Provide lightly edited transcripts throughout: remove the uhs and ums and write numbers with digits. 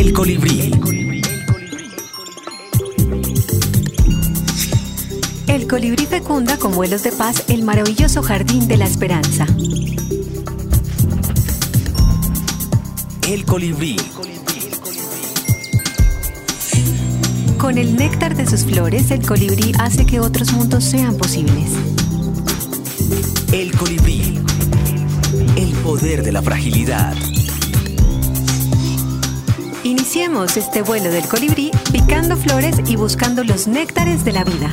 El colibrí. El colibrí fecunda con vuelos de paz el maravilloso jardín de la esperanza. El colibrí. Con el néctar de sus flores, el colibrí hace que otros mundos sean posibles. El colibrí. El poder de la fragilidad. Iniciemos este vuelo del colibrí picando flores y buscando los néctares de la vida.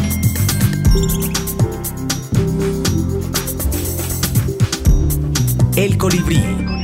El colibrí.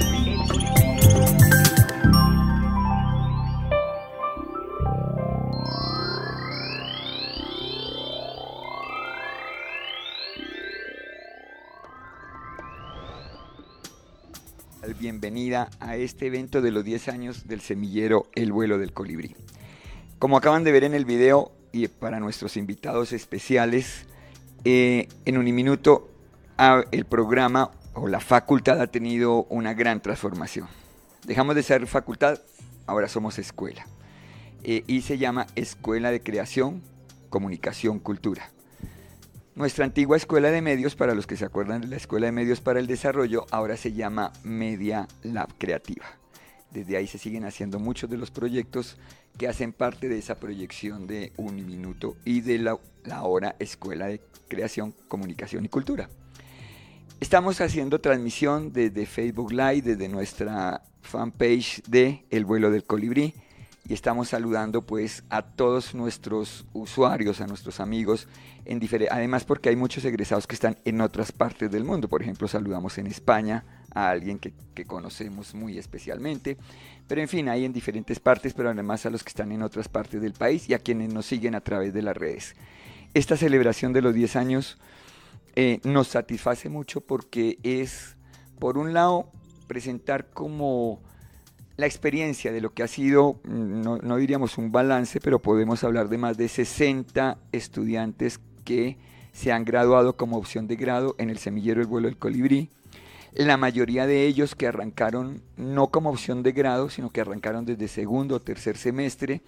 Bienvenida a este evento de los 10 años del semillero El vuelo del colibrí. Como acaban de ver en el video y para nuestros invitados especiales, en Uniminuto el programa o la facultad ha tenido una gran transformación. Dejamos de ser facultad, ahora somos escuela. Y se llama Escuela de Creación, Comunicación, Cultura. Nuestra antigua escuela de medios, para los que se acuerdan de la Escuela de Medios para el Desarrollo, ahora se llama Media Lab Creativa. Desde ahí se siguen haciendo muchos de los proyectos que hacen parte de esa proyección de Uniminuto y de la ahora Escuela de Creación, Comunicación y Cultura. Estamos haciendo transmisión desde Facebook Live, desde nuestra fanpage de El vuelo del colibrí, y estamos saludando pues a todos nuestros usuarios, a nuestros amigos, además porque hay muchos egresados que están en otras partes del mundo. Por ejemplo, saludamos en España a alguien que conocemos muy especialmente, pero en fin, hay en diferentes partes, pero además a los que están en otras partes del país y a quienes nos siguen a través de las redes. Esta celebración de los 10 años nos satisface mucho porque es, por un lado, presentar como la experiencia de lo que ha sido, no diríamos un balance, pero podemos hablar de más de 60 estudiantes que se han graduado como opción de grado en el semillero El vuelo del colibrí. La mayoría de ellos que arrancaron no como opción de grado, sino que arrancaron desde segundo o tercer semestre,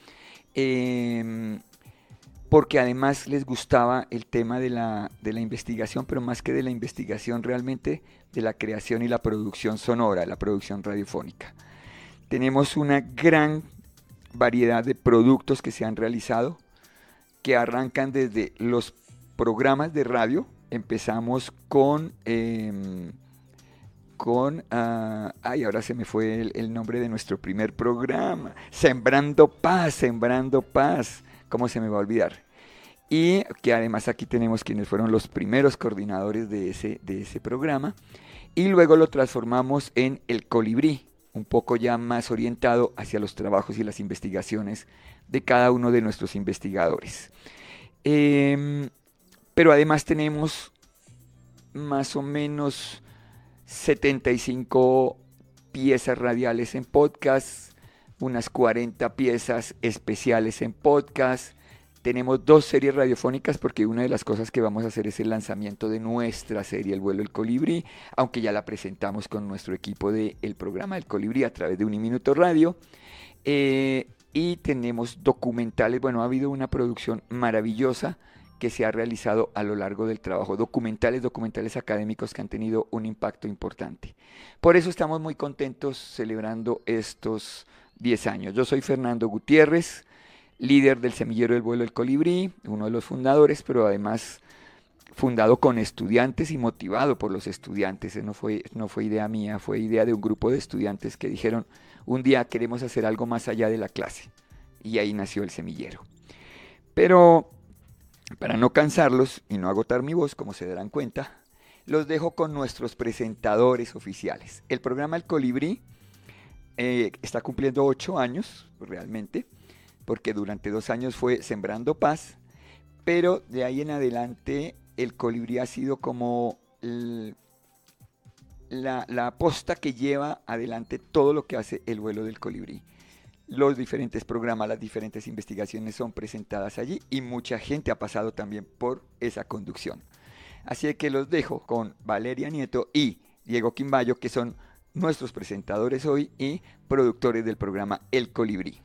porque además les gustaba el tema de la investigación, pero más que de la investigación, realmente de la creación y la producción sonora, la producción radiofónica. Tenemos una gran variedad de productos que se han realizado, que arrancan desde los programas de radio. Empezamos ahora se me fue el nombre de nuestro primer programa, Sembrando Paz, ¿cómo se me va a olvidar? Y que además aquí tenemos quienes fueron los primeros coordinadores de ese programa, y luego lo transformamos en El colibrí, un poco ya más orientado hacia los trabajos y las investigaciones de cada uno de nuestros investigadores. Pero además tenemos más o menos 75 piezas radiales en podcast, unas 40 piezas especiales en podcast. Tenemos 2 series radiofónicas porque una de las cosas que vamos a hacer es el lanzamiento de nuestra serie El vuelo del colibrí, aunque ya la presentamos con nuestro equipo del programa del colibrí a través de Uniminuto Radio. Y tenemos documentales. Bueno, ha habido una producción maravillosa que se ha realizado a lo largo del trabajo, documentales académicos que han tenido un impacto importante. Por eso estamos muy contentos celebrando estos 10 años. Yo soy Fernando Gutiérrez, líder del semillero del vuelo del colibrí, uno de los fundadores, pero además fundado con estudiantes y motivado por los estudiantes. No fue idea mía, fue idea de un grupo de estudiantes que dijeron, un día queremos hacer algo más allá de la clase. Y ahí nació el semillero. Pero para no cansarlos y no agotar mi voz, como se darán cuenta, los dejo con nuestros presentadores oficiales. El programa El colibrí está cumpliendo 8 años realmente, porque durante 2 años fue Sembrando Paz, pero de ahí en adelante el colibrí ha sido como la posta que lleva adelante todo lo que hace el vuelo del colibrí. Los diferentes programas, las diferentes investigaciones son presentadas allí y mucha gente ha pasado también por esa conducción. Así que los dejo con Valeria Nieto y Diego Quimbayo, que son nuestros presentadores hoy y productores del programa El Colibrí.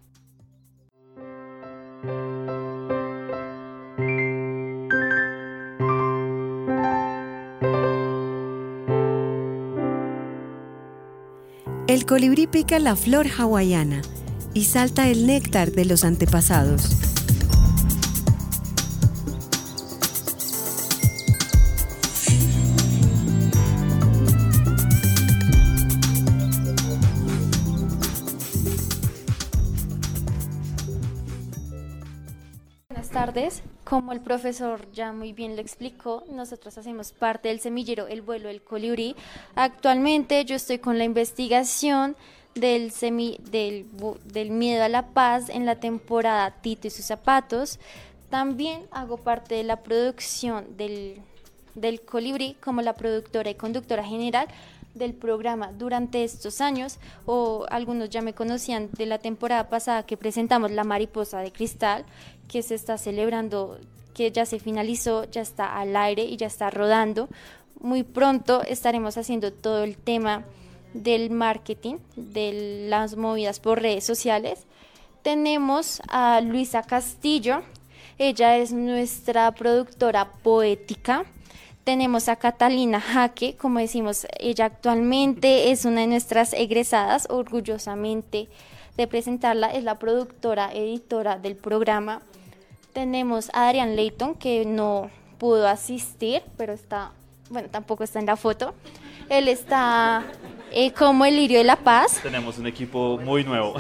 El colibrí pica la flor hawaiana y salta el néctar de los antepasados. Buenas tardes. Como el profesor ya muy bien lo explicó, nosotros hacemos parte del semillero El Vuelo del Colibrí. Actualmente yo estoy con la investigación del miedo a la paz en la temporada Tito y sus zapatos. También hago parte de la producción del Colibrí como la productora y conductora general del programa durante estos años, o algunos ya me conocían de la temporada pasada que presentamos La Mariposa de Cristal, que se está celebrando, que ya se finalizó, ya está al aire y ya está rodando. Muy pronto estaremos haciendo todo el tema del marketing, de las movidas por redes sociales. Tenemos a Luisa Castillo, ella es nuestra productora poética. Tenemos a Catalina Jaque, como decimos, ella actualmente es una de nuestras egresadas, orgullosamente de presentarla, es la productora, editora del programa. Tenemos a Adrián Leighton, que no pudo asistir, pero está, bueno, tampoco está en la foto. Él está como el Lirio de la Paz. Tenemos un equipo muy nuevo.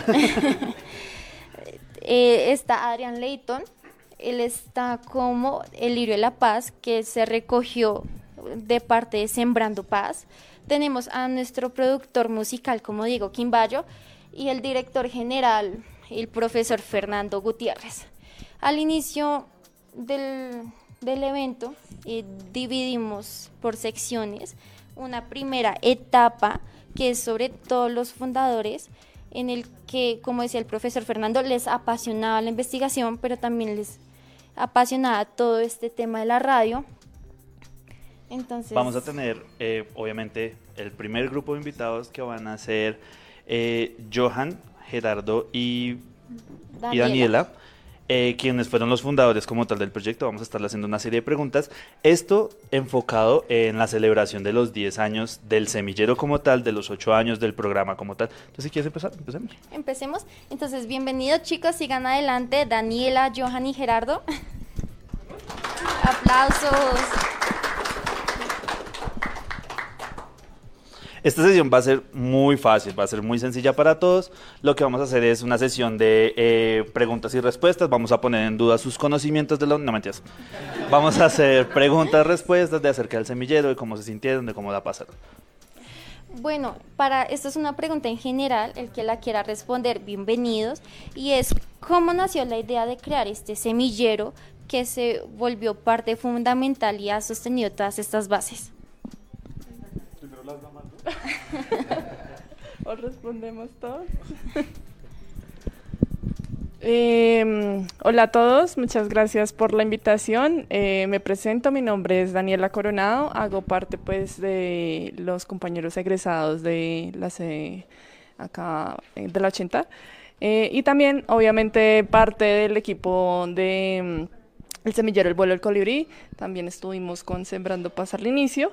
Está Adrián Leighton. Él está como el Lirio de la Paz, que se recogió de parte de Sembrando Paz. Tenemos a nuestro productor musical como Diego Quimbayo y el director general, el profesor Fernando Gutiérrez. Al inicio del evento dividimos por secciones una primera etapa que es sobre todos los fundadores, en el que, como decía el profesor Fernando, les apasionaba la investigación, pero también les apasionada todo este tema de la radio. Entonces vamos a tener obviamente el primer grupo de invitados, que van a ser Johan, Gerardo y Daniela, quienes fueron los fundadores como tal del proyecto. Vamos a estarle haciendo una serie de preguntas, esto enfocado en la celebración de los 10 años del semillero como tal, de los 8 años del programa como tal. Entonces, si quieres empezar, empecemos. Entonces, bienvenidos chicos, sigan adelante, Daniela, Johan y Gerardo. Aplausos. Esta sesión va a ser muy fácil, va a ser muy sencilla para todos. Lo que vamos a hacer es una sesión de preguntas y respuestas. Vamos a poner en duda sus conocimientos de no mentiras. Vamos a hacer preguntas, respuestas de acerca del semillero, de cómo se sintieron, de cómo la pasaron. Bueno, esto es una pregunta en general, el que la quiera responder, bienvenidos. Y es, ¿cómo nació la idea de crear este semillero que se volvió parte fundamental y ha sostenido todas estas bases? ¿O respondemos todos? Hola a todos, muchas gracias por la invitación. Me presento, mi nombre es Daniela Coronado, hago parte pues de los compañeros egresados de la acá de la 80 y también obviamente parte del equipo de El Semillero El Vuelo del Colibrí. También estuvimos con Sembrando Paz al inicio.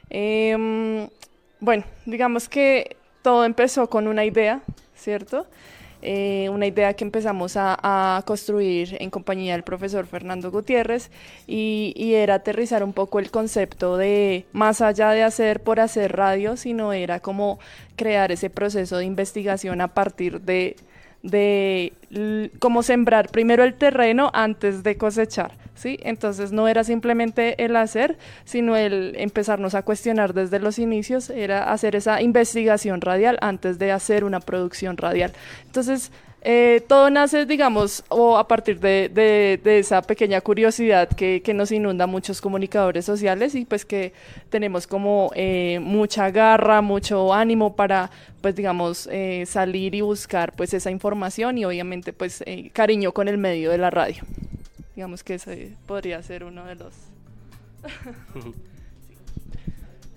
Bueno, digamos que todo empezó con una idea, ¿cierto? Una idea que empezamos a construir en compañía del profesor Fernando Gutiérrez y era aterrizar un poco el concepto de, más allá de hacer por hacer radio, sino era como crear ese proceso de investigación a partir de cómo sembrar primero el terreno antes de cosechar, ¿sí? Entonces no era simplemente el hacer, sino el empezarnos a cuestionar desde los inicios, era hacer esa investigación radial antes de hacer una producción radial. Entonces todo nace, digamos, o a partir de esa pequeña curiosidad que nos inunda a muchos comunicadores sociales y pues que tenemos como mucha garra, mucho ánimo para, pues digamos, salir y buscar pues esa información y obviamente pues cariño con el medio de la radio. Digamos que ese podría ser uno de los...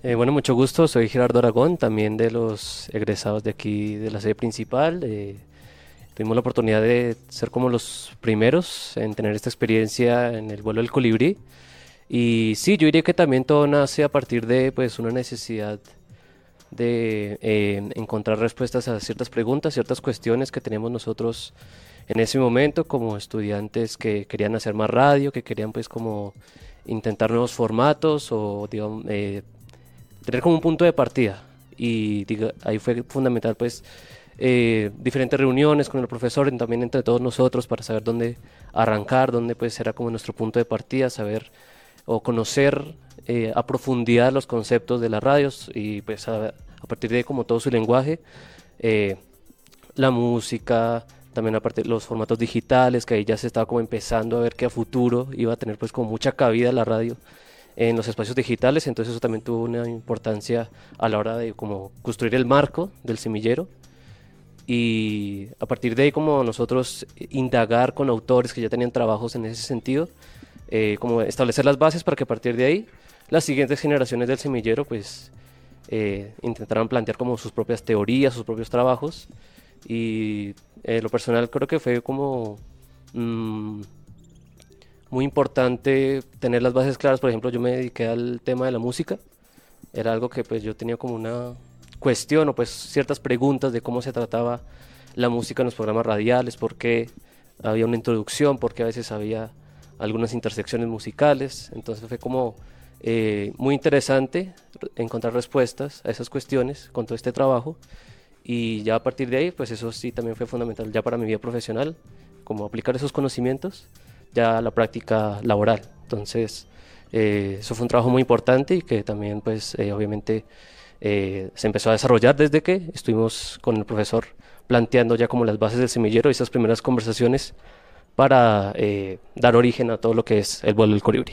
Bueno, mucho gusto, soy Gerardo Aragón, también de los egresados de aquí de la sede principal. Tuvimos la oportunidad de ser como los primeros en tener esta experiencia en el vuelo del colibrí. Y sí, yo diría que también todo nace a partir de pues, una necesidad de encontrar respuestas a ciertas preguntas, ciertas cuestiones que teníamos nosotros en ese momento como estudiantes que querían hacer más radio, que querían pues como intentar nuevos formatos o digamos, tener como un punto de partida. Y ahí fue fundamental pues diferentes reuniones con el profesor y también entre todos nosotros para saber dónde arrancar, dónde pues era como nuestro punto de partida, saber o conocer a profundidad los conceptos de las radios y pues a partir de como todo su lenguaje, la música, también aparte los formatos digitales, que ahí ya se estaba como empezando a ver que a futuro iba a tener pues como mucha cabida la radio en los espacios digitales, entonces eso también tuvo una importancia a la hora de como construir el marco del semillero. Y a partir de ahí como nosotros indagar con autores que ya tenían trabajos en ese sentido, como establecer las bases para que a partir de ahí las siguientes generaciones del semillero pues intentaran plantear como sus propias teorías, sus propios trabajos. Y lo personal creo que fue como muy importante tener las bases claras. Por ejemplo, yo me dediqué al tema de la música, era algo que pues yo tenía como una cuestión o pues ciertas preguntas de cómo se trataba la música en los programas radiales, por qué había una introducción, por qué a veces había algunas intersecciones musicales. Entonces fue como muy interesante encontrar respuestas a esas cuestiones con todo este trabajo, y ya a partir de ahí pues eso sí también fue fundamental ya para mi vida profesional, como aplicar esos conocimientos ya a la práctica laboral. Entonces eso fue un trabajo muy importante y que también pues obviamente se empezó a desarrollar desde que estuvimos con el profesor planteando ya como las bases del semillero y esas primeras conversaciones para dar origen a todo lo que es el vuelo del colibrí.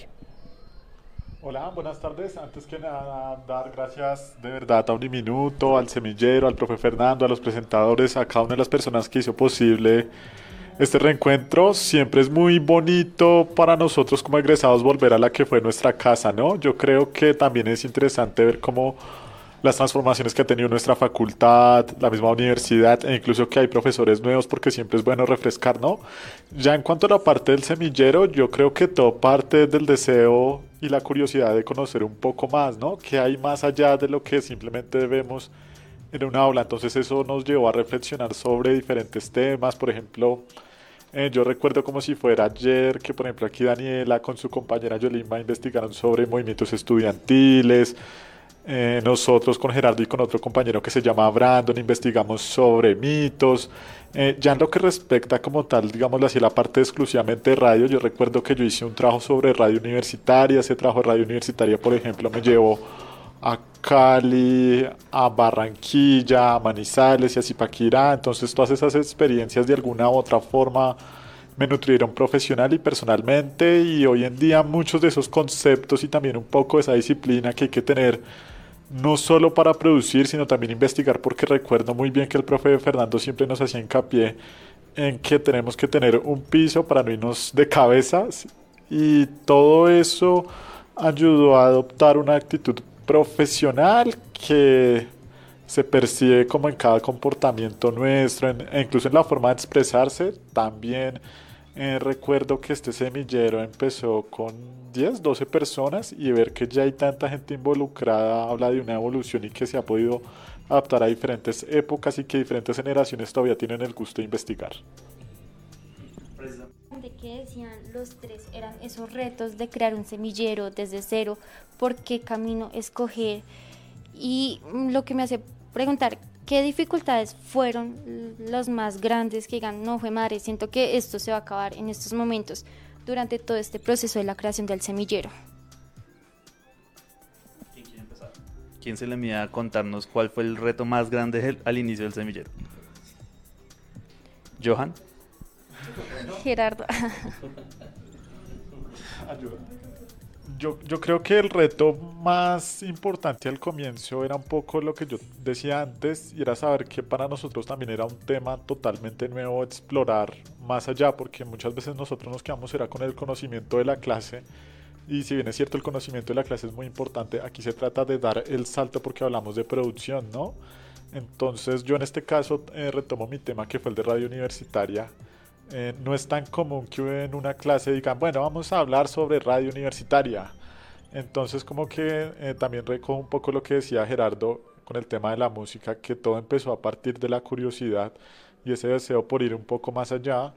Hola, buenas tardes. Antes que nada, dar gracias de verdad a Uniminuto, al semillero, al profe Fernando, a los presentadores, a cada una de las personas que hizo posible este reencuentro. Siempre es muy bonito para nosotros como egresados volver a la que fue nuestra casa, ¿no? Yo creo que también es interesante ver cómo las transformaciones que ha tenido nuestra facultad, la misma universidad, e incluso que hay profesores nuevos, porque siempre es bueno refrescar, ¿no? Ya en cuanto a la parte del semillero, yo creo que todo parte del deseo y la curiosidad de conocer un poco más, ¿no? ¿Qué hay más allá de lo que simplemente vemos en una aula? Entonces eso nos llevó a reflexionar sobre diferentes temas. Por ejemplo, yo recuerdo como si fuera ayer que, por ejemplo, aquí Daniela con su compañera Yolimba investigaron sobre movimientos estudiantiles. Nosotros con Gerardo y con otro compañero que se llama Brandon investigamos sobre mitos. Ya en lo que respecta como tal, digámoslo así, la parte exclusivamente de radio, yo recuerdo que yo hice un trabajo sobre radio universitaria. Ese trabajo de radio universitaria, por ejemplo, me llevó a Cali, a Barranquilla, a Manizales y a Zipaquirá. Entonces todas esas experiencias de alguna u otra forma me nutrieron profesional y personalmente, y hoy en día muchos de esos conceptos y también un poco de esa disciplina que hay que tener no solo para producir, sino también investigar, porque recuerdo muy bien que el profe Fernando siempre nos hacía hincapié en que tenemos que tener un piso para no irnos de cabeza, y todo eso ayudó a adoptar una actitud profesional que se percibe como en cada comportamiento nuestro, e incluso en la forma de expresarse. También recuerdo que este semillero empezó con 10, 12 personas, y ver que ya hay tanta gente involucrada habla de una evolución y que se ha podido adaptar a diferentes épocas y que diferentes generaciones todavía tienen el gusto de investigar. De que decían los tres eran esos retos de crear un semillero desde cero, por qué camino escoger, y lo que me hace preguntar, ¿qué dificultades fueron los más grandes que digan, no fue madre, siento que esto se va a acabar en estos momentos durante todo este proceso de la creación del semillero? ¿Quién quiere empezar? ¿Quién se le mide a contarnos cuál fue el reto más grande al inicio del semillero? ¿Johan? Gerardo. Ayuda. Yo creo que el reto más importante al comienzo era un poco lo que yo decía antes, y era saber que para nosotros también era un tema totalmente nuevo explorar más allá, porque muchas veces nosotros nos quedamos era con el conocimiento de la clase, Y si bien es cierto el conocimiento de la clase es muy importante, aquí se trata de dar el salto porque hablamos de producción, ¿no? Entonces yo en este caso retomo mi tema que fue el de radio universitaria. No es tan común que en una clase digan, bueno, vamos a hablar sobre radio universitaria. Entonces como que también recojo un poco lo que decía Gerardo con el tema de la música, que todo empezó a partir de la curiosidad y ese deseo por ir un poco más allá.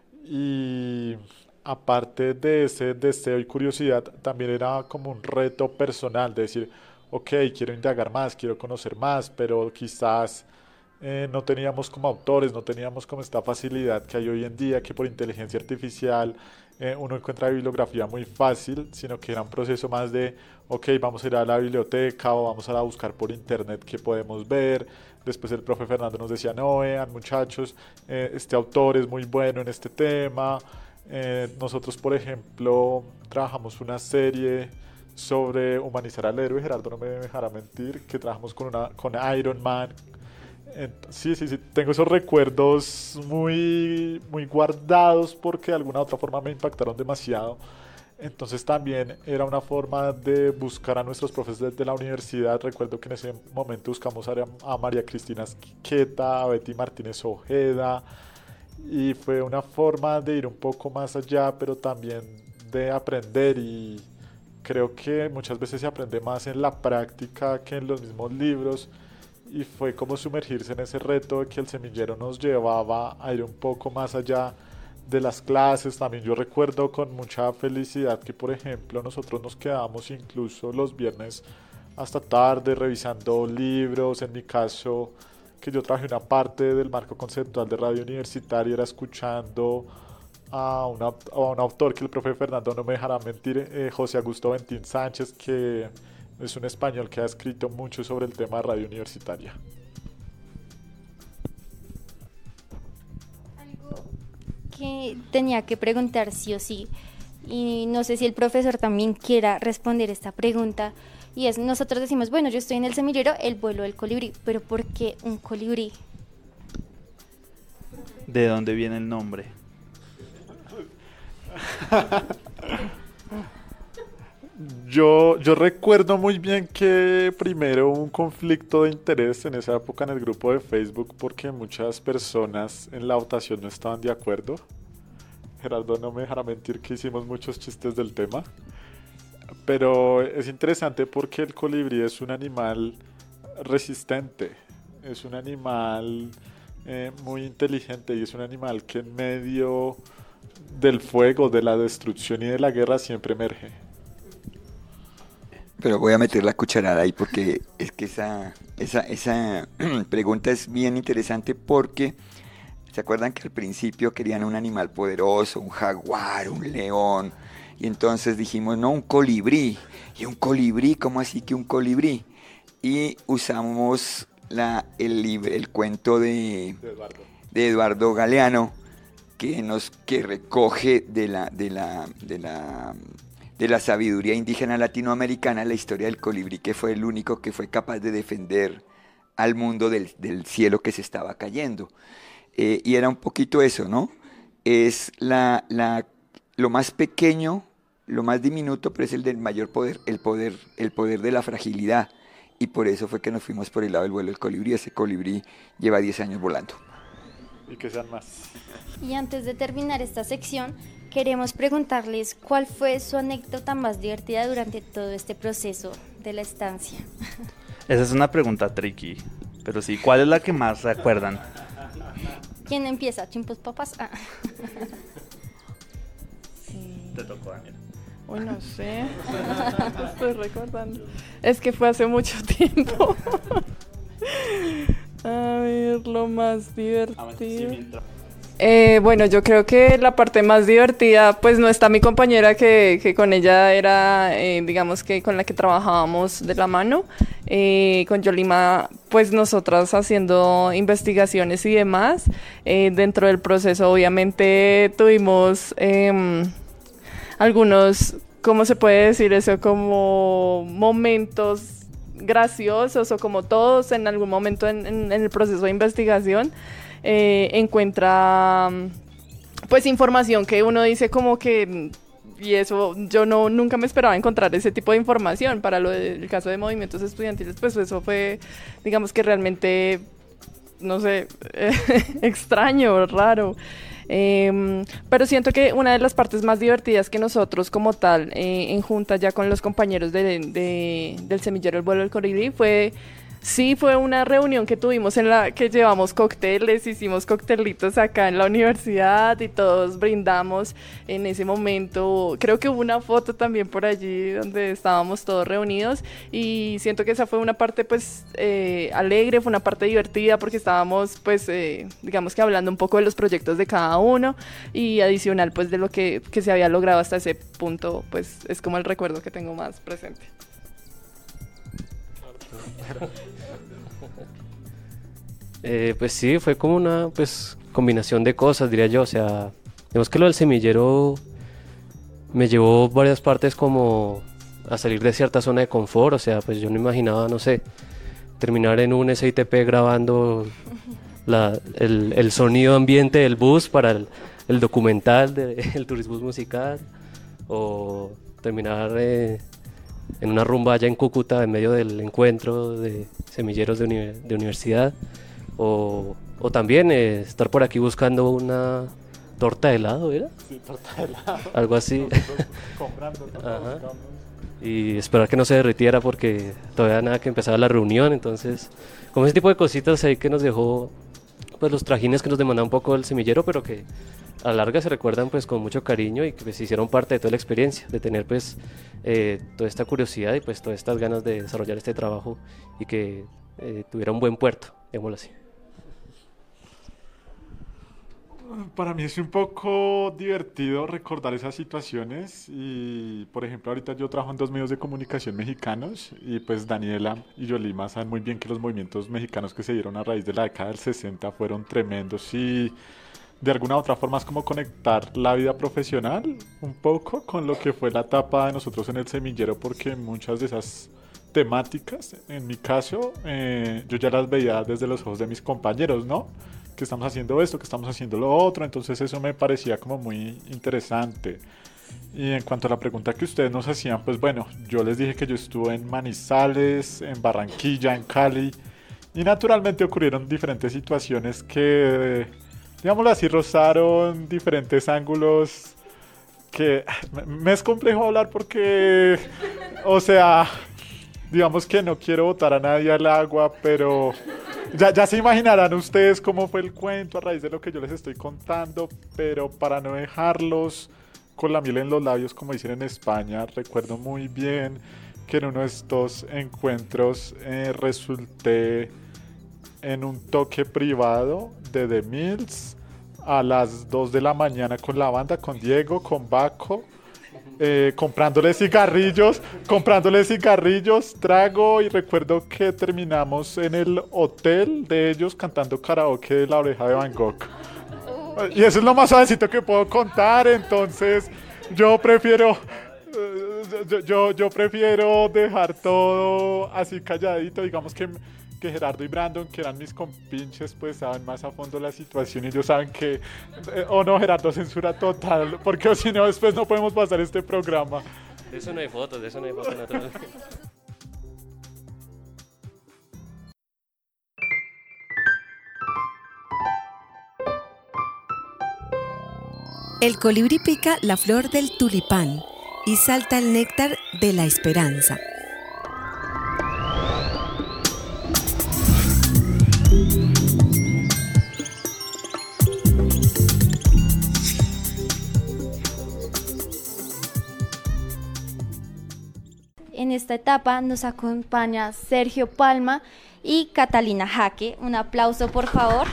Y aparte de ese deseo y curiosidad, también era como un reto personal de decir, ok, quiero indagar más, quiero conocer más, pero quizás no teníamos como autores, no teníamos como esta facilidad que hay hoy en día, que por inteligencia artificial uno encuentra bibliografía muy fácil, sino que era un proceso más de, ok, vamos a ir a la biblioteca o vamos a buscar por internet qué podemos ver. Después el profe Fernando nos decía, no, vean muchachos, este autor es muy bueno en este tema. Nosotros, por ejemplo, trabajamos una serie sobre humanizar al héroe, Gerardo no me dejará mentir, que trabajamos con Iron Man. Sí, tengo esos recuerdos muy, muy guardados porque de alguna u otra forma me impactaron demasiado. Entonces también era una forma de buscar a nuestros profesores de la universidad. Recuerdo que en ese momento buscamos a María Cristina Esqueta, a Betty Martínez Ojeda, y fue una forma de ir un poco más allá, pero también de aprender, y creo que muchas veces se aprende más en la práctica que en los mismos libros. Y fue como sumergirse en ese reto de que el semillero nos llevaba a ir un poco más allá de las clases. También yo recuerdo con mucha felicidad que, por ejemplo, nosotros nos quedábamos incluso los viernes hasta tarde revisando libros. En mi caso, que yo traje una parte del marco conceptual de radio universitaria, era escuchando a un autor que el profe Fernando no me dejará mentir, José Augusto Bentín Sánchez, que es un español que ha escrito mucho sobre el tema de radio universitaria. Algo que tenía que preguntar sí o sí, y no sé si el profesor también quiera responder esta pregunta, y es, nosotros decimos, bueno, yo estoy en el semillero, el vuelo del colibrí, pero ¿por qué un colibrí? ¿De dónde viene el nombre? Yo recuerdo muy bien que primero hubo un conflicto de interés en esa época en el grupo de Facebook porque muchas personas en la votación no estaban de acuerdo. Gerardo no me dejará mentir que hicimos muchos chistes del tema. Pero es interesante porque el colibrí es un animal resistente, es un animal muy inteligente, y es un animal que en medio del fuego, de la destrucción y de la guerra siempre emerge. Pero voy a meter la cucharada ahí porque es que esa pregunta es bien interesante, porque ¿se acuerdan que al principio querían un animal poderoso, un jaguar, un león? Y entonces dijimos, no, un colibrí. ¿Y un colibrí? ¿Cómo así que un colibrí? Y usamos el cuento de Eduardo Galeano, que recoge de la sabiduría indígena latinoamericana la historia del colibrí, que fue el único que fue capaz de defender al mundo del cielo que se estaba cayendo. Y era un poquito eso, ¿no? Es lo más pequeño, lo más diminuto, pero es el del mayor poder, el poder de la fragilidad. Y por eso fue que nos fuimos por el lado del vuelo del colibrí. Ese colibrí lleva 10 años volando. Y que sean más. Y antes de terminar esta sección, queremos preguntarles cuál fue su anécdota más divertida durante todo este proceso de la estancia. Esa es una pregunta tricky, pero sí, ¿cuál es la que más recuerdan? ¿Quién empieza? ¿Chimpos papas? Ah. Te tocó, Daniel. Uy, no sé. Estoy recordando. Es que fue hace mucho tiempo. A ver, lo más divertido. Bueno, yo creo que la parte más divertida, pues no está mi compañera, que con ella era, digamos que con la que trabajábamos de la mano, con Yolima, pues nosotras haciendo investigaciones y demás. Dentro del proceso obviamente tuvimos algunos, ¿cómo se puede decir eso? Como momentos graciosos, o como todos en algún momento en el proceso de investigación. Encuentra pues información que uno dice como que y eso yo nunca me esperaba encontrar ese tipo de información. Para lo del caso de movimientos estudiantiles, pues eso fue, digamos que realmente, no sé, extraño, raro. Pero siento que una de las partes más divertidas que nosotros como tal, en junta ya con los compañeros del semillero El Vuelo del Colibrí, fue una reunión que tuvimos en la que llevamos cócteles, hicimos coctelitos acá en la universidad y todos brindamos en ese momento. Creo que hubo una foto también por allí donde estábamos todos reunidos, y siento que esa fue una parte pues alegre, fue una parte divertida, porque estábamos pues digamos que hablando un poco de los proyectos de cada uno, y adicional pues de lo que se había logrado hasta ese punto, pues es como el recuerdo que tengo más presente. Pues sí, fue como una combinación de cosas, diría yo. O sea, digamos que lo del semillero me llevó varias partes como a salir de cierta zona de confort. O sea, pues yo no imaginaba, no sé, terminar en un SITP grabando el sonido ambiente del bus para el documental del turismo musical, o terminar en una rumba allá en Cúcuta en medio del encuentro de semilleros de universidad, o también estar por aquí buscando una torta de helado, ¿era? Sí, torta de helado. Algo así. Comprando, Ajá. Y esperar que no se derritiera porque todavía nada que empezaba la reunión. Entonces, como ese tipo de cositas ahí que nos dejó pues los trajines que nos demandaba un poco el semillero, pero que a la larga se recuerdan pues con mucho cariño, y que pues hicieron parte de toda la experiencia, de tener pues toda esta curiosidad y pues todas estas ganas de desarrollar este trabajo, y que tuviera un buen puerto, digámoslo así. Para mí es un poco divertido recordar esas situaciones, y por ejemplo ahorita yo trabajo en 2 medios de comunicación mexicanos, y pues Daniela y Yolima saben muy bien que los movimientos mexicanos que se dieron a raíz de la década del 60 fueron tremendos, y de alguna u otra forma es como conectar la vida profesional un poco con lo que fue la etapa de nosotros en el semillero, porque muchas de esas temáticas, en mi caso, yo ya las veía desde los ojos de mis compañeros, ¿no? Que estamos haciendo esto, que estamos haciendo lo otro, entonces eso me parecía como muy interesante. Y en cuanto a la pregunta que ustedes nos hacían, pues bueno, yo les dije que yo estuve en Manizales, en Barranquilla, en Cali, y naturalmente ocurrieron diferentes situaciones que, digámoslo así, rozaron diferentes ángulos que me es complejo hablar porque, o sea, digamos que no quiero botar a nadie al agua, pero ya se imaginarán ustedes cómo fue el cuento a raíz de lo que yo les estoy contando, pero para no dejarlos con la miel en los labios, como dicen en España, recuerdo muy bien que en uno de estos encuentros resulté en un toque privado de The Mills a las 2 de la mañana con la banda, con Diego, con Baco, comprándoles cigarrillos, trago, y recuerdo que terminamos en el hotel de ellos cantando karaoke de La Oreja de Van Gogh. Y eso es lo más suavecito que puedo contar, entonces yo prefiero dejar todo así calladito. Digamos que Gerardo y Brandon, que eran mis compinches, pues saben más a fondo la situación, y ellos saben que no, Gerardo, censura total, porque si no después no podemos pasar este programa. De eso no hay fotos, naturalmente. El colibrí pica la flor del tulipán y salta el néctar de la esperanza. En esta etapa nos acompaña Sergio Palma y Catalina Jaque. Un aplauso, por favor.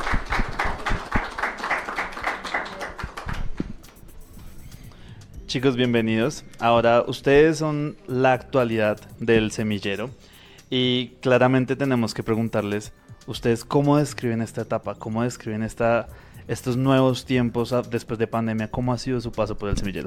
Chicos, bienvenidos. Ahora, ustedes son la actualidad del semillero, y claramente tenemos que preguntarles, ¿ustedes cómo describen esta etapa? ¿Cómo describen estos nuevos tiempos después de pandemia? ¿Cómo ha sido su paso por el semillero?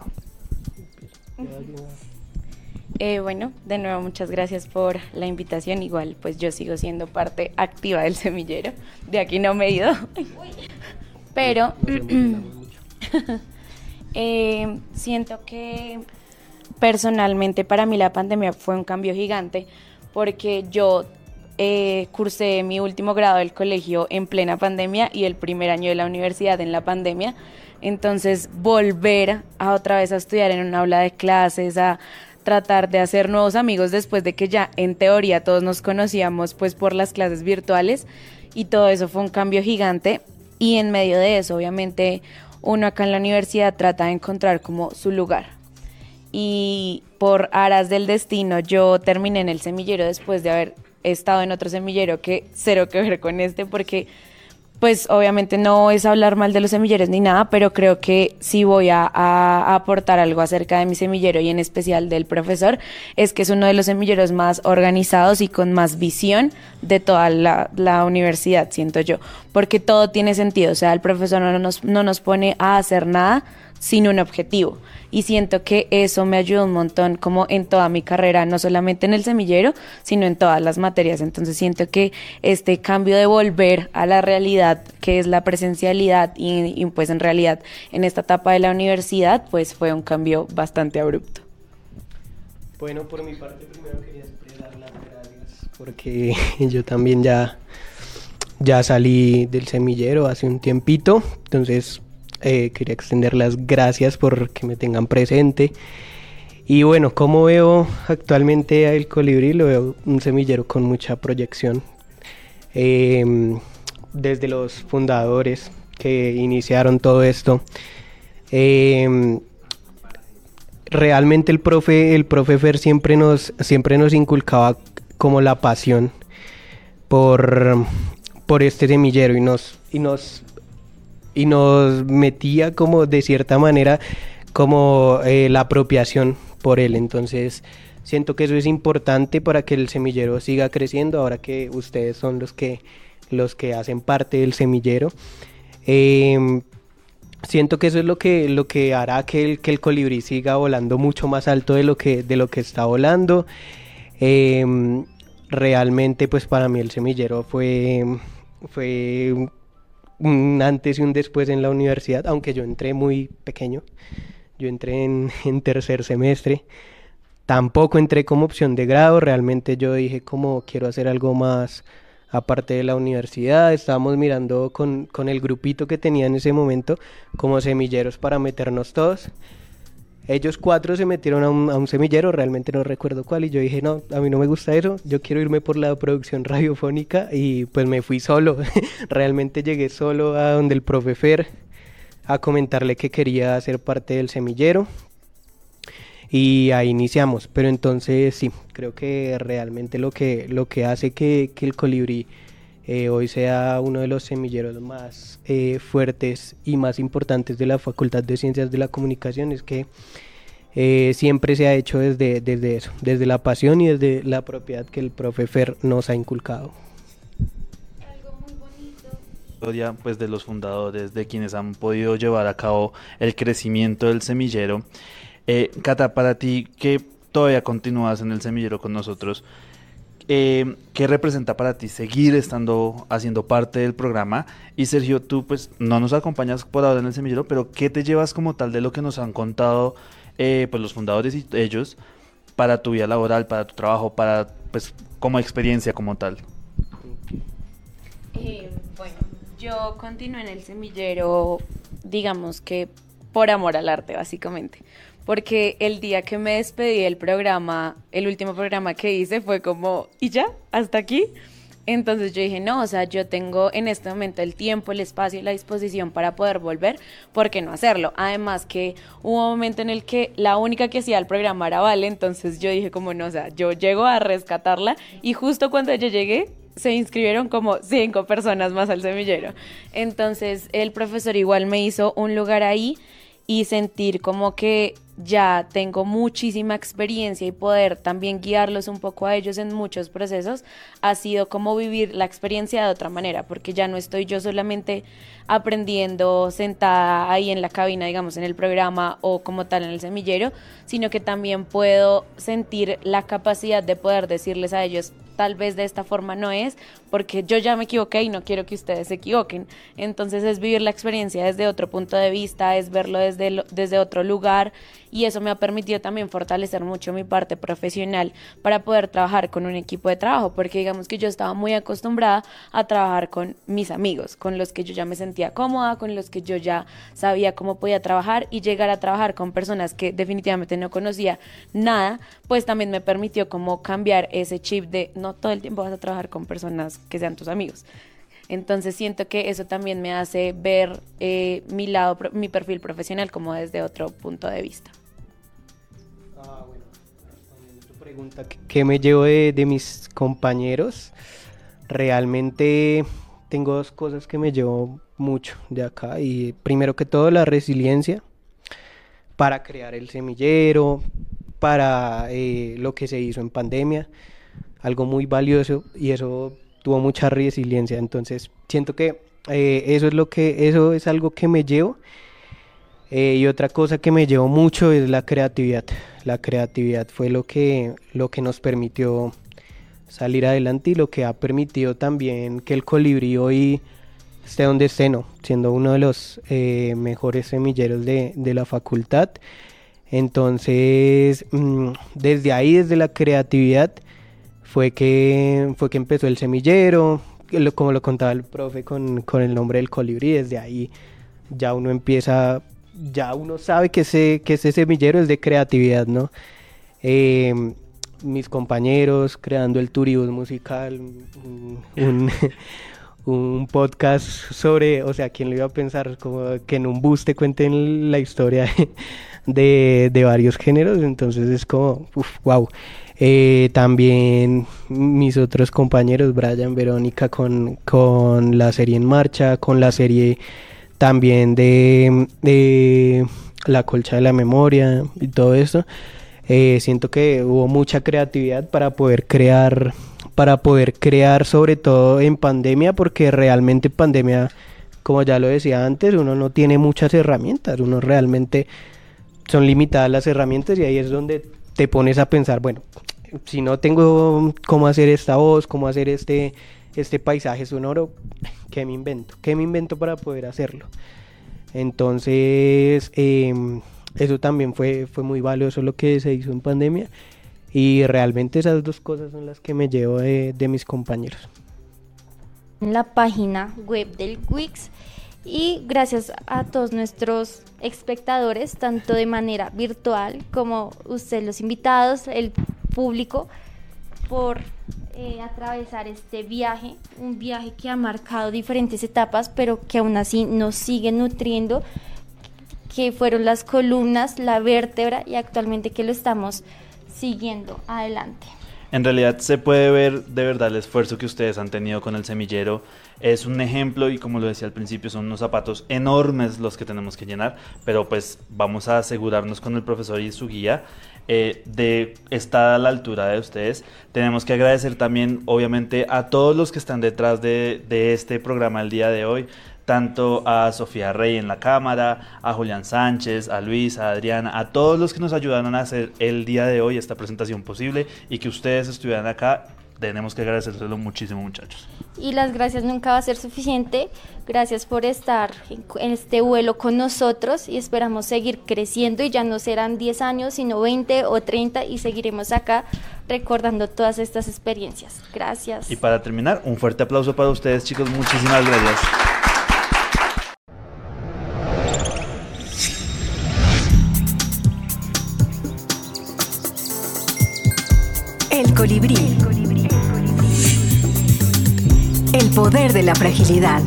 Bueno, de nuevo muchas gracias por la invitación. Igual pues yo sigo siendo parte activa del semillero, de aquí no me he ido. Pero Siento que personalmente para mí la pandemia fue un cambio gigante porque yo cursé mi último grado del colegio en plena pandemia y el primer año de la universidad en la pandemia. Entonces volver a otra vez a estudiar en un aula de clases, a tratar de hacer nuevos amigos después de que ya en teoría todos nos conocíamos pues por las clases virtuales, y todo eso fue un cambio gigante. Y en medio de eso obviamente uno acá en la universidad trata de encontrar como su lugar, y por aras del destino yo terminé en el semillero después de haber estado en otro semillero que cero que ver con este, porque pues obviamente no es hablar mal de los semilleros ni nada, pero creo que si voy a aportar algo acerca de mi semillero y en especial del profesor, es que es uno de los semilleros más organizados y con más visión de toda la universidad, siento yo, porque todo tiene sentido. O sea, el profesor no nos pone a hacer nada sin un objetivo, y siento que eso me ayuda un montón como en toda mi carrera, no solamente en el semillero, sino en todas las materias. Entonces siento que este cambio de volver a la realidad, que es la presencialidad, y pues en realidad en esta etapa de la universidad, pues fue un cambio bastante abrupto. Bueno, por mi parte primero quería dar las gracias porque yo también ya salí del semillero hace un tiempito, entonces quería extender las gracias por que me tengan presente. Y bueno, como veo actualmente el Colibrí, lo veo un semillero con mucha proyección. Desde los fundadores que iniciaron todo esto, realmente el profe Fer siempre nos inculcaba como la pasión por este semillero, y nos metía como de cierta manera como la apropiación por él. Entonces siento que eso es importante para que el semillero siga creciendo, ahora que ustedes son los que hacen parte del semillero. Siento que eso es lo que hará que el colibrí siga volando mucho más alto de lo que está volando. Realmente pues para mí el semillero fue un antes y un después en la universidad, aunque yo entré muy pequeño. Yo entré en tercer semestre, tampoco entré como opción de grado. Realmente yo dije como quiero hacer algo más aparte de la universidad. Estábamos mirando con el grupito que tenía en ese momento como semilleros para meternos todos. Ellos 4 se metieron a un semillero, realmente no recuerdo cuál, y yo dije, no, a mí no me gusta eso, yo quiero irme por la producción radiofónica, y pues me fui solo. Realmente llegué solo a donde el profe Fer a comentarle que quería ser parte del semillero, y ahí iniciamos. Pero entonces sí, creo que realmente lo que hace que el Colibrí hoy sea uno de los semilleros más fuertes y más importantes de la Facultad de Ciencias de la Comunicación es que siempre se ha hecho desde eso, desde la pasión y desde la propiedad que el profe Fer nos ha inculcado. Algo muy bonito. Historia pues de los fundadores, de quienes han podido llevar a cabo el crecimiento del semillero. Cata, para ti que todavía continúas en el semillero con nosotros, ¿qué representa para ti seguir haciendo parte del programa? Y Sergio, tú pues no nos acompañas por ahora en el semillero, pero ¿qué te llevas como tal de lo que nos han contado pues los fundadores y ellos para tu vida laboral, para tu trabajo, para pues como experiencia como tal? Bueno, yo continué en el semillero, digamos que por amor al arte, básicamente. Porque el día que me despedí del programa, el último programa que hice fue como, ¿y ya? ¿Hasta aquí? Entonces yo dije, no, o sea, yo tengo en este momento el tiempo, el espacio y la disposición para poder volver, ¿por qué no hacerlo? Además que hubo un momento en el que la única que hacía el programa era Vale, entonces yo dije como, no, o sea, yo llego a rescatarla, y justo cuando yo llegué, se inscribieron como 5 personas más al semillero. Entonces el profesor igual me hizo un lugar ahí, y sentir como que ya tengo muchísima experiencia y poder también guiarlos un poco a ellos en muchos procesos, ha sido como vivir la experiencia de otra manera, porque ya no estoy yo solamente aprendiendo sentada ahí en la cabina, digamos, en el programa o como tal en el semillero, sino que también puedo sentir la capacidad de poder decirles a ellos tal vez de esta forma no es, porque yo ya me equivoqué y no quiero que ustedes se equivoquen. Entonces es vivir la experiencia desde otro punto de vista, es verlo desde otro lugar, y eso me ha permitido también fortalecer mucho mi parte profesional para poder trabajar con un equipo de trabajo, porque digamos que yo estaba muy acostumbrada a trabajar con mis amigos, con los que yo ya me sentía cómoda, con los que yo ya sabía cómo podía trabajar, y llegar a trabajar con personas que definitivamente no conocía nada, pues también me permitió como cambiar ese chip de no todo el tiempo vas a trabajar con personas que sean tus amigos. Entonces siento que eso también me hace ver mi perfil profesional como desde otro punto de vista. Bueno, respondiendo a tu pregunta, ¿qué me llevo de mis compañeros? Realmente tengo dos cosas que me llevo mucho de acá, y primero que todo la resiliencia para crear el semillero, para lo que se hizo en pandemia, algo muy valioso, y eso tuvo mucha resiliencia. Entonces siento que eso es algo que me llevo. Y otra cosa que me llevo mucho es la creatividad. La creatividad fue lo que nos permitió salir adelante, y lo que ha permitido también que el Colibrí hoy esté donde esté, ¿no? Siendo uno de los mejores semilleros de la facultad. Entonces, desde ahí, desde la creatividad, fue que empezó el semillero, como lo contaba el profe con el nombre del Colibrí. Desde ahí ya uno empieza, ya uno sabe que ese semillero es de creatividad, ¿no? Mis compañeros creando el Turibus musical, un podcast sobre, o sea, ¿quién lo iba a pensar? Como que en un bus te cuenten la historia de varios géneros. Entonces es como, wow. También mis otros compañeros, Brian, Verónica, con la serie En Marcha, con la serie también de La Colcha de la Memoria y todo eso. Siento que hubo mucha creatividad para poder crear, sobre todo en pandemia, porque realmente en pandemia, como ya lo decía antes, uno no tiene muchas herramientas, uno realmente son limitadas las herramientas, y ahí es donde te pones a pensar, bueno, si no tengo cómo hacer esta voz, cómo hacer este paisaje sonoro, ¿qué me invento? ¿Qué me invento para poder hacerlo? Entonces, eso también fue muy valioso lo que se hizo en pandemia, y realmente esas dos cosas son las que me llevo de mis compañeros. En la página web del Wix, y gracias a todos nuestros espectadores, tanto de manera virtual como ustedes los invitados, el público, por atravesar este viaje, un viaje que ha marcado diferentes etapas, pero que aún así nos sigue nutriendo, que fueron las columnas, la vértebra, y actualmente que lo estamos siguiendo adelante. En realidad se puede ver de verdad el esfuerzo que ustedes han tenido con el semillero. Es un ejemplo, y como lo decía al principio, son unos zapatos enormes los que tenemos que llenar, pero pues vamos a asegurarnos con el profesor y su guía de estar a la altura de ustedes. Tenemos que agradecer también, obviamente, a todos los que están detrás de este programa el día de hoy, tanto a Sofía Rey en la cámara, a Julián Sánchez, a Luis, a Adriana, a todos los que nos ayudaron a hacer el día de hoy esta presentación posible, y que ustedes estuvieran acá. Tenemos que agradecérselo muchísimo, muchachos. Y las gracias nunca va a ser suficiente. Gracias por estar en este vuelo con nosotros, y esperamos seguir creciendo, y ya no serán 10 años, sino 20 o 30, y seguiremos acá recordando todas estas experiencias. Gracias. Y para terminar, un fuerte aplauso para ustedes, chicos. Muchísimas gracias. El colibrí. El poder de la fragilidad.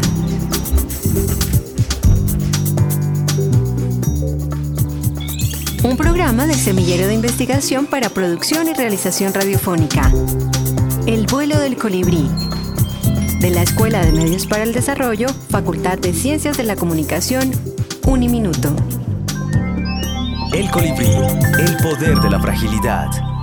Un programa del Semillero de Investigación para producción y realización radiofónica. El vuelo del colibrí. De la Escuela de Medios para el Desarrollo, Facultad de Ciencias de la Comunicación, Uniminuto. El colibrí. El poder de la fragilidad.